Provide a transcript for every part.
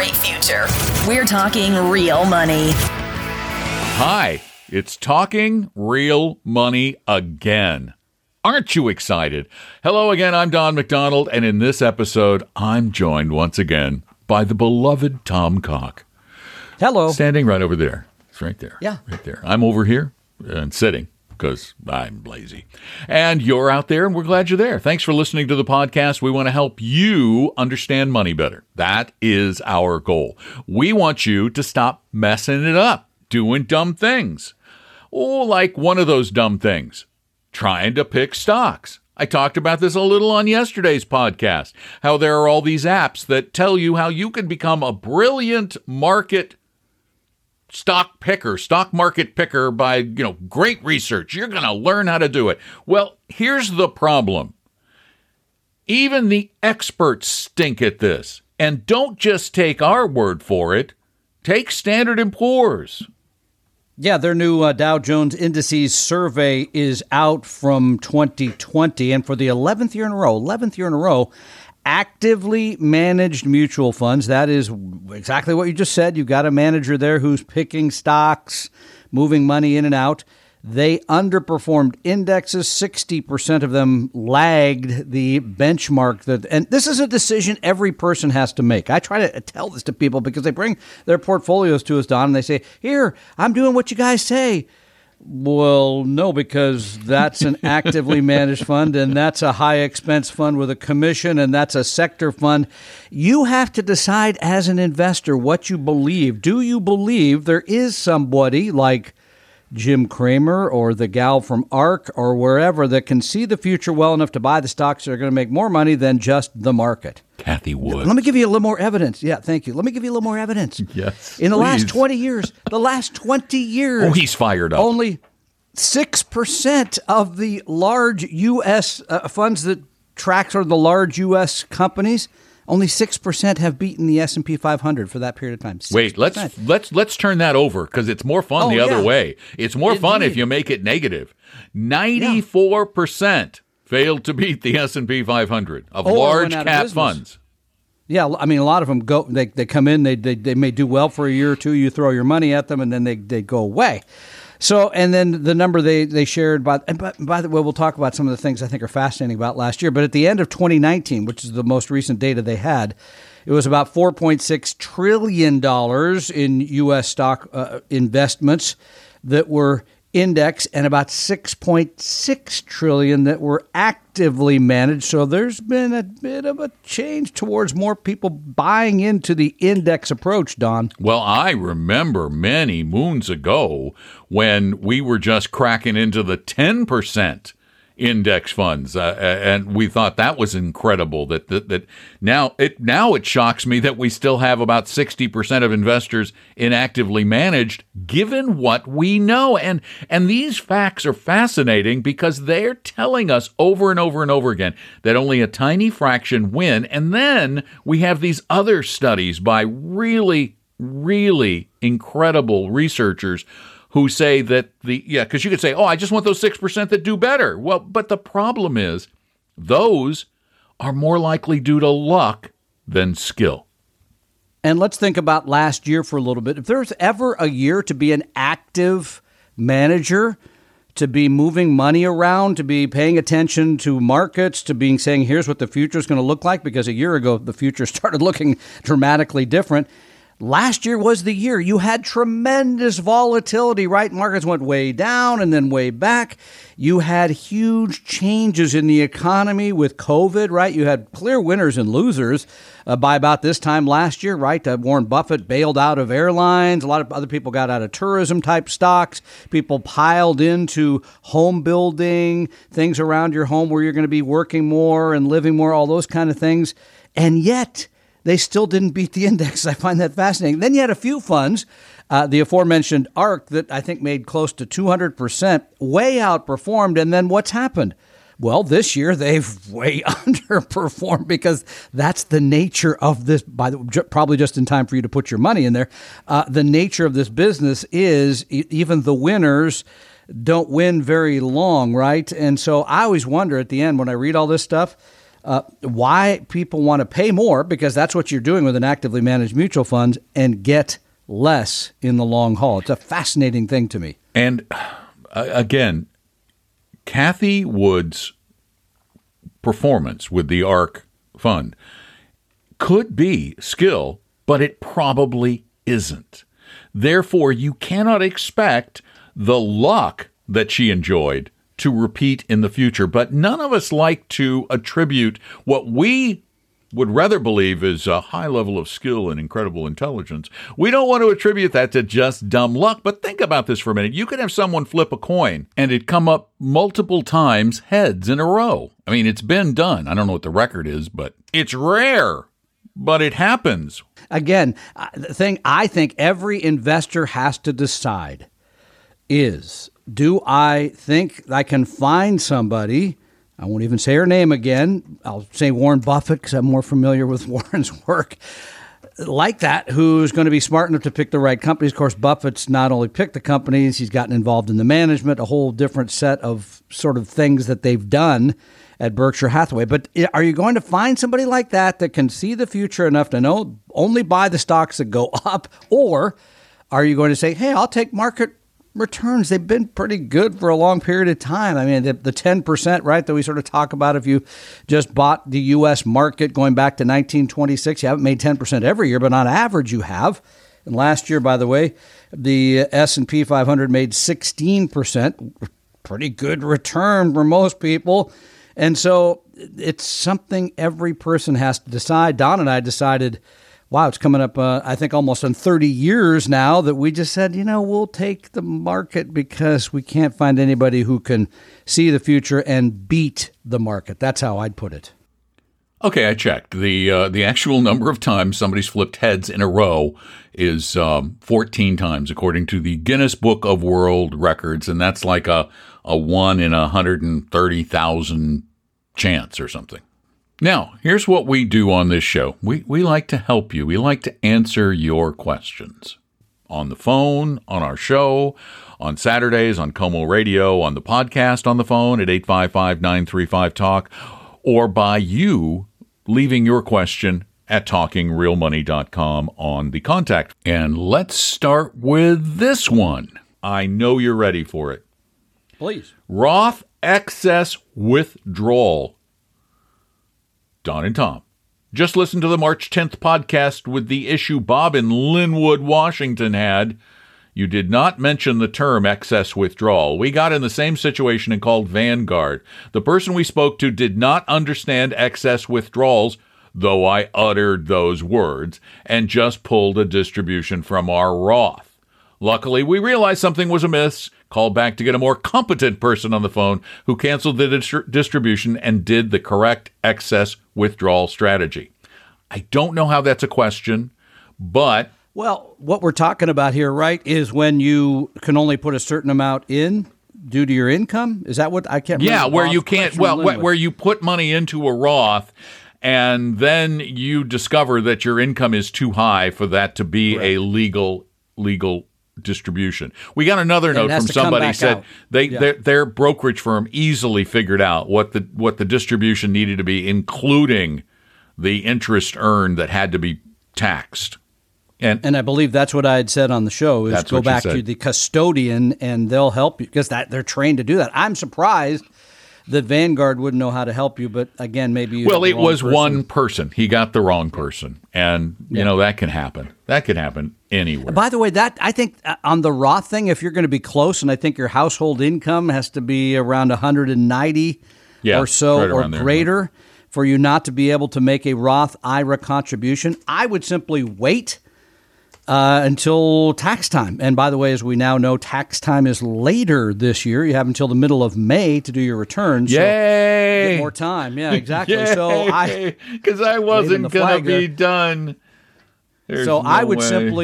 bright future. We're talking real money. Hi, it's Talking Real Money again. Aren't you excited? Hello again, I'm Don McDonald, and in this episode, I'm joined once again by the beloved Tom Cock. Hello. Standing right over there. It's right there. Yeah. Right there. I'm over here and sitting because I'm lazy. And you're out there, and we're glad you're there. Thanks for listening to the podcast. We want to help you understand money better. That is our goal. We want you to stop messing it up, doing dumb things. Oh, like one of those dumb things, trying to pick stocks. I talked about this a little on yesterday's podcast, how there are all these apps that tell you how you can become a brilliant stock market picker by, great research. You're going to learn how to do it. Well, here's the problem. Even the experts stink at this. And don't just take our word for it. Take Standard & Poor's. Yeah, their new Dow Jones Indices survey is out from 2020. And for the 11th year in a row, actively managed mutual funds, that is exactly what you just said. You've got a manager there who's picking stocks, moving money in and out. They underperformed indexes. 60% of them lagged the benchmark. And this is a decision every person has to make. I try to tell this to people because they bring their portfolios to us, Don, and they say, here, I'm doing what you guys say. Well, no, because that's an actively managed fund, and that's a high-expense fund with a commission, and that's a sector fund. You have to decide as an investor what you believe. Do you believe there is somebody like Jim Cramer or the gal from ARK or wherever that can see the future well enough to buy the stocks that are going to make more money than just the market? Kathy Wood. Let me give you a little more evidence. Yeah, thank you. Let me give you a little more evidence. Yes, in the please. last 20 years, Oh, he's fired up. Only 6% of the large U.S. Funds that tracks are the large U.S. companies. Only 6% have beaten the S&P 500 for that period of time. 6%. Wait, let's turn that over because it's more fun the other way. It's more fun if you make it negative. 94% failed to beat the S&P 500 of large cap funds. Yeah, I mean, a lot of them go. They come in. They may do well for a year or two. You throw your money at them, and then they go away. So, and then the number they shared by the way, we'll talk about some of the things I think are fascinating about last year. But at the end of 2019, which is the most recent data they had, it was about $4.6 trillion in U.S. stock investments that were indexed, and about $6.6 trillion that were actively managed. So there's been a bit of a change towards more people buying into the index approach, Don. Well, I remember many moons ago when we were just cracking into the 10% index funds, and we thought that was incredible. That now it shocks me that we still have about 60% of investors inactively managed, given what we know. And these facts are fascinating because they're telling us over and over and over again that only a tiny fraction win. And then we have these other studies by really, really incredible researchers who say that because you could say, oh, I just want those 6% that do better. Well, but the problem is those are more likely due to luck than skill. And let's think about last year for a little bit. If there's ever a year to be an active manager, to be moving money around, to be paying attention to markets, to being saying, here's what the future is going to look like, because a year ago, the future started looking dramatically different. Last year was the year. You had tremendous volatility, right? Markets went way down and then way back. You had huge changes in the economy with COVID, right? You had clear winners and losers by about this time last year, right? Warren Buffett bailed out of airlines. A lot of other people got out of tourism-type stocks. People piled into home building, things around your home where you're going to be working more and living more, all those kind of things. And yet they still didn't beat the index. I find that fascinating. Then you had a few funds, the aforementioned ARK, that I think made close to 200%, way outperformed. And then what's happened? Well, this year they've way underperformed because that's the nature of this, probably just in time for you to put your money in there. The nature of this business is even the winners don't win very long, right? And so I always wonder at the end when I read all this stuff, why people want to pay more, because that's what you're doing with an actively managed mutual fund, and get less in the long haul. It's a fascinating thing to me. And again, Kathy Wood's performance with the ARC fund could be skill, but it probably isn't. Therefore, you cannot expect the luck that she enjoyed to repeat in the future. But none of us like to attribute what we would rather believe is a high level of skill and incredible intelligence. We don't want to attribute that to just dumb luck. But think about this for a minute. You could have someone flip a coin and it come up multiple times heads in a row. I mean, it's been done. I don't know what the record is, but it's rare. But it happens. Again, the thing I think every investor has to decide is, do I think I can find somebody, I won't even say her name again, I'll say Warren Buffett because I'm more familiar with Warren's work, like that, who's going to be smart enough to pick the right companies. Of course, Buffett's not only picked the companies, he's gotten involved in the management, a whole different set of sort of things that they've done at Berkshire Hathaway. But are you going to find somebody like that that can see the future enough to know only buy the stocks that go up? Or are you going to say, hey, I'll take market returns? They've been pretty good for a long period of time. I mean, the 10%, right, that we sort of talk about if you just bought the U.S. market going back to 1926, you haven't made 10% every year, but on average you have. And last year, by the way, the S&P 500 made 16%, pretty good return for most people. And so it's something every person has to decide. Don and I decided, wow, it's coming up, I think, almost on 30 years now that we just said, we'll take the market because we can't find anybody who can see the future and beat the market. That's how I'd put it. Okay, I checked. The actual number of times somebody's flipped heads in a row is 14 times, according to the Guinness Book of World Records, and that's like a 1 in 130,000 chance or something. Now, here's what we do on this show. We like to help you. We like to answer your questions on the phone, on our show, on Saturdays, on Como Radio, on the podcast on the phone at 855-935-TALK, or by you leaving your question at talkingrealmoney.com on the contact. And let's start with this one. I know you're ready for it. Please. Roth excess withdrawal. Don and Tom. Just listen to the March 10th podcast with the issue Bob in Linwood, Washington had. You did not mention the term excess withdrawal. We got in the same situation and called Vanguard. The person we spoke to did not understand excess withdrawals, though I uttered those words, and just pulled a distribution from our Roth. Luckily, we realized something was amiss, called back to get a more competent person on the phone who canceled the distribution and did the correct excess withdrawal strategy. I don't know how that's a question, but... Well, what we're talking about here, right, is when you can only put a certain amount in due to your income? Is that what I can't remember? Yeah, where you can't, where you put money into a Roth and then you discover that your income is too high for that to be a legal distribution. We got another note from somebody said their brokerage firm easily figured out what the distribution needed to be, including the interest earned that had to be taxed. And I believe that's what I had said on the show, is go back to the custodian and they'll help you, because they're trained to do that. I'm surprised that Vanguard wouldn't know how to help you, but again, maybe you it was one person. He got the wrong person, and that can happen. That can happen anywhere. By the way, that I think on the Roth thing, if you're going to be close, and I think your household income has to be around 190 or so right or greater for you not to be able to make a Roth IRA contribution, I would simply wait until tax time. And by the way, as we now know, tax time is later this year. You have until the middle of May to do your returns. Yay! So get more time. Yeah, exactly. Yay! So because I wasn't going to be done. I would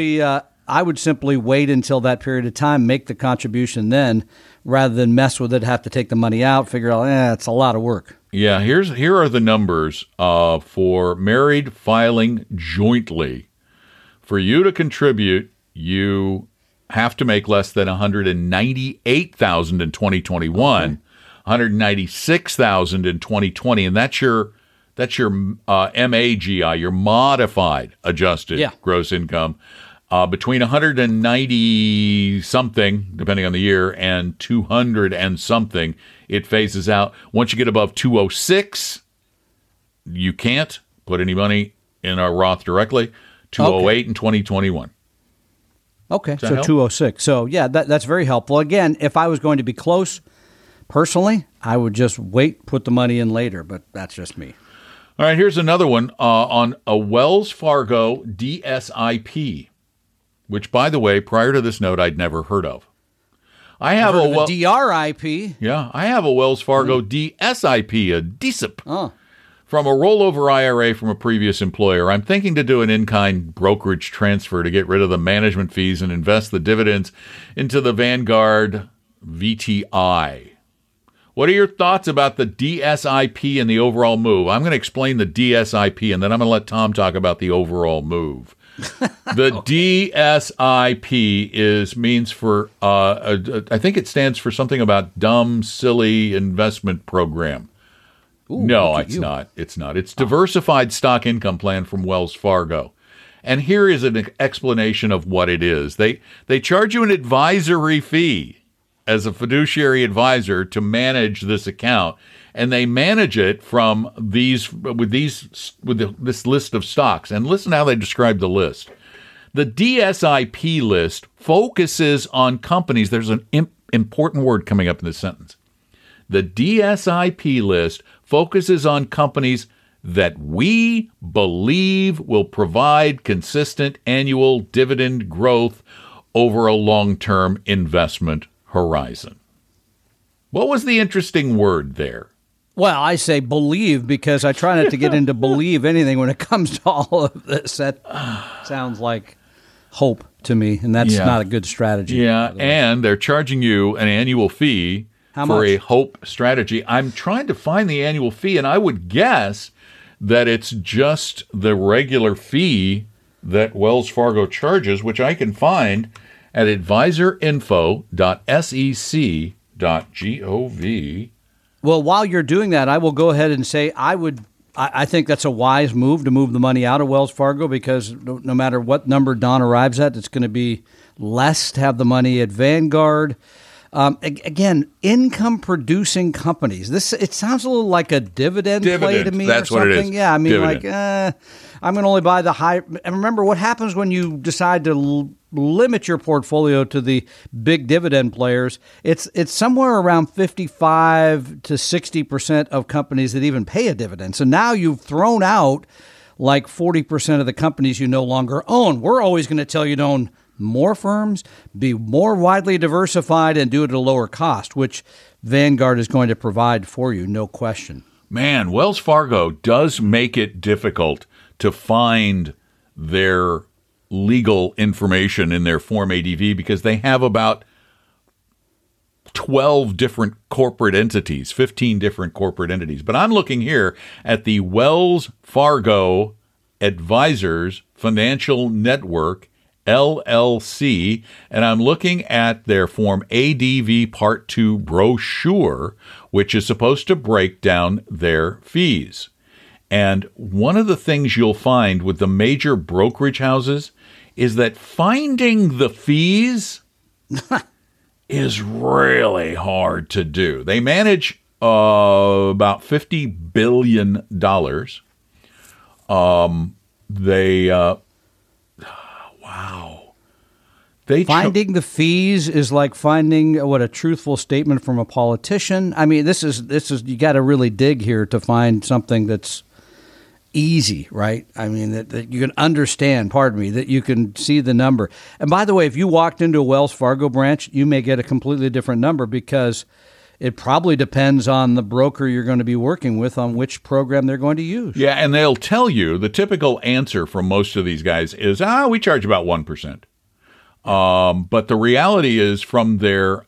simply wait until that period of time, make the contribution then, rather than mess with it, have to take the money out, figure out, it's a lot of work. Yeah, here are the numbers for married filing jointly. For you to contribute, you have to make less than $198,000 in 2021, $196,000 in 2020, and that's your That's your MAGI, your modified adjusted gross income. Between 190 something, depending on the year, and 200 and something, it phases out. Once you get above 206, you can't put any money in a Roth directly. 208 in 2021. Okay, so help? 206. So, yeah, that's very helpful. Again, if I was going to be close, personally, I would just wait, put the money in later, but that's just me. All right, here's another one on a Wells Fargo DSIP. Which, by the way, prior to this note, I'd never heard of. I have a DRIP. Yeah, I have a Wells Fargo DSIP, a DSIP, from a rollover IRA from a previous employer. I'm thinking to do an in-kind brokerage transfer to get rid of the management fees and invest the dividends into the Vanguard VTI. What are your thoughts about the DSIP and the overall move? I'm going to explain the DSIP, and then I'm going to let Tom talk about the overall move. The DSIP means for I think it stands for something about dumb, silly investment program. Ooh, no, it's not. It's not. It's diversified stock income plan from Wells Fargo. And here is an explanation of what it is. They charge you an advisory fee as a fiduciary advisor to manage this account. And they manage it from this list of stocks. And listen how they describe the list. The DSIP list focuses on companies. There's an important word coming up in this sentence. The DSIP list focuses on companies that we believe will provide consistent annual dividend growth over a long-term investment horizon. What was the interesting word there? Well, I say believe because I try not to get into believe anything when it comes to all of this. That sounds like hope to me, and that's not a good strategy. Yeah, and they're charging you an annual fee for a hope strategy. I'm trying to find the annual fee, and I would guess that it's just the regular fee that Wells Fargo charges, which I can find at advisorinfo.sec.gov. Well, while you're doing that, I will go ahead and say I think that's a wise move to move the money out of Wells Fargo because no matter what number Don arrives at, it's going to be less to have the money at Vanguard. Again, income-producing companies. It sounds a little like a dividend play to me. That's or something. What it is. Yeah, I mean, dividend. I'm going to only buy the high. And remember, what happens when you decide to limit your portfolio to the big dividend players? It's somewhere around 55 to 60% of companies that even pay a dividend. So now you've thrown out like 40% of the companies you no longer own. We're always going to tell you to own more firms, be more widely diversified, and do it at a lower cost, which Vanguard is going to provide for you, no question. Man, Wells Fargo does make it difficult to find their legal information in their Form ADV because they have about 12 different corporate entities, 15 different corporate entities. But I'm looking here at the Wells Fargo Advisors Financial Network, LLC, and I'm looking at their Form ADV Part 2 brochure, which is supposed to break down their fees. And one of the things you'll find with the major brokerage houses is that finding the fees is really hard to do. They manage about $50 billion. Wow. Finding the fees is like finding a truthful statement from a politician. I mean, this is you got to really dig here to find something that's easy, right? I mean, that you can understand, that you can see the number. And by the way, if you walked into a Wells Fargo branch, you may get a completely different number because it probably depends on the broker you're going to be working with on which program they're going to use. Yeah, and they'll tell you, the typical answer from most of these guys is, we charge about 1%. But the reality is from their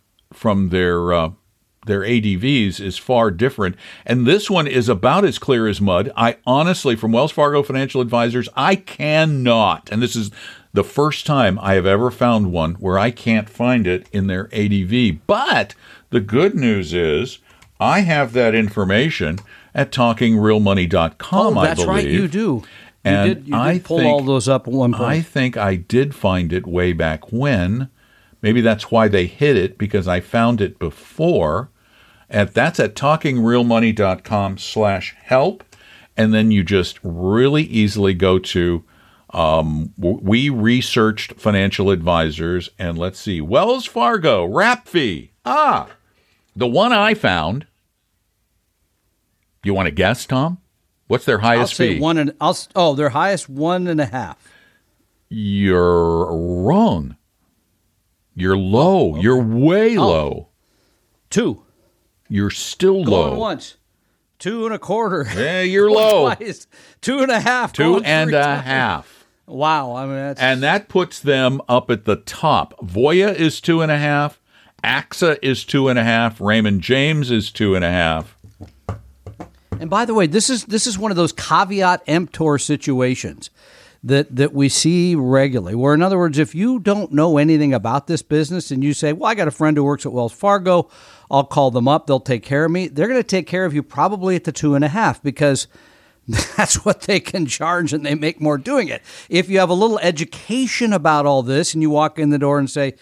ADVs is far different. And this one is about as clear as mud. I honestly, from Wells Fargo Financial Advisors, I cannot, and this is the first time I have ever found one where I can't find it in their ADV. But the good news is I have that information at talkingrealmoney.com, that's I believe. right, you do. And you did pull all those up at one point. I think I did find it way back when. Maybe that's why they hid it, because I found it before. And that's at talkingrealmoney.com/help. And then you just really easily go to, we researched financial advisors, and let's see, Wells Fargo, wrap fee. The one I found. You want to guess, Tom? What's their highest fee? Their highest 1.5. You're wrong. You're low. You're way low. 2. You're still low. Going once. 2.25. Yeah, you're low. Twice. 2.5. 2.5. Wow. I mean, that puts them up at the top. Voya is 2.5. AXA is 2.5. Raymond James is 2.5. And by the way, this is one of those caveat emptor situations that we see regularly, where, in other words, if you don't know anything about this business and you say, well, I got a friend who works at Wells Fargo, I'll call them up, they'll take care of me. They're going to take care of you probably at the 2.5, because that's what they can charge, and they make more doing it. If you have a little education about all this and you walk in the door and say,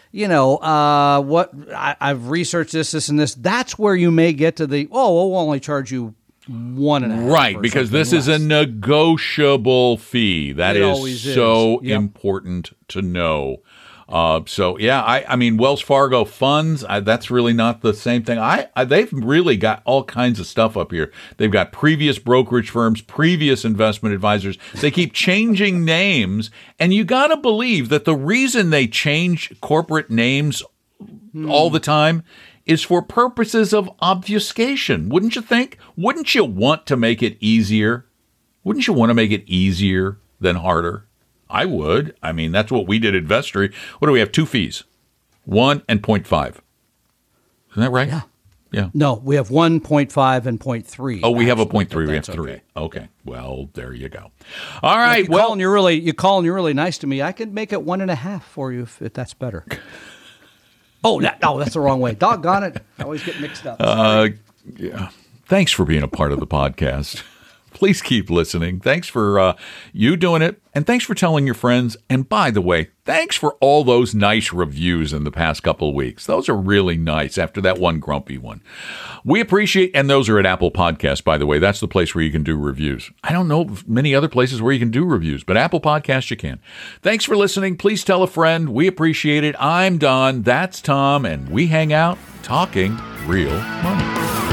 I've researched this, and this, that's where you may get to the, we'll only charge you 1.5. Right, because this is a negotiable fee. That is so important to know. I mean, Wells Fargo funds, that's really not the same thing. They've really got all kinds of stuff up here. They've got previous brokerage firms, previous investment advisors. They keep changing names, and you got to believe that the reason they change corporate names all the time is for purposes of obfuscation. Wouldn't you think? Wouldn't you want to make it easier? Wouldn't you want to make it easier than harder? I would. I mean, that's what we did at Vestory. What do we have? 2 fees, 1 and 0.5. Isn't that right? Yeah. No, we have 1.5 and 0.3. Oh, we have a 0.3. We have 3. Okay. Well, there you go. All right. You call and you're really nice to me. I could make it 1.5 for you if that's better. That's the wrong way. Doggone it. I always get mixed up. Yeah. Thanks for being a part of the podcast. Please keep listening. Thanks for you doing it, and thanks for telling your friends. And by the way, thanks for all those nice reviews in the past couple of weeks. Those are really nice after that one grumpy one. We appreciate, and those are at Apple Podcasts, by the way. That's the place where you can do reviews. I don't know of many other places where you can do reviews, but Apple Podcasts you can. Thanks for listening. Please tell a friend. We appreciate it. I'm Don. That's Tom, and we hang out talking real money.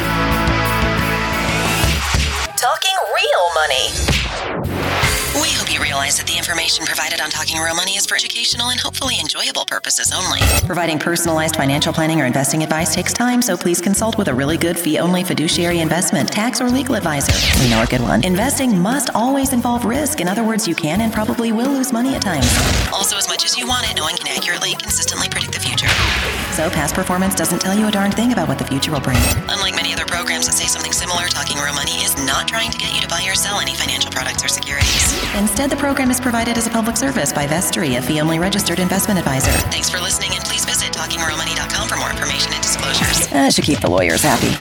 Talking Real Money. We hope you realize that the information provided on Talking Real Money is for educational and hopefully enjoyable purposes only. Providing personalized financial planning or investing advice takes time, so please consult with a really good fee-only fiduciary investment, tax, or legal advisor. We know a good one. Investing must always involve risk. In other words, you can and probably will lose money at times. Also, as much as you want it, no one can accurately and consistently predict the future. So past performance doesn't tell you a darn thing about what the future will bring. Unlike many other programs that say something similar, Talking Real Money is not trying to get you to buy or sell any financial products or securities. Instead, the program is provided as a public service by Vestory, a fee-only registered investment advisor. Thanks for listening, and please visit talkingrealmoney.com for more information and disclosures. That should keep the lawyers happy.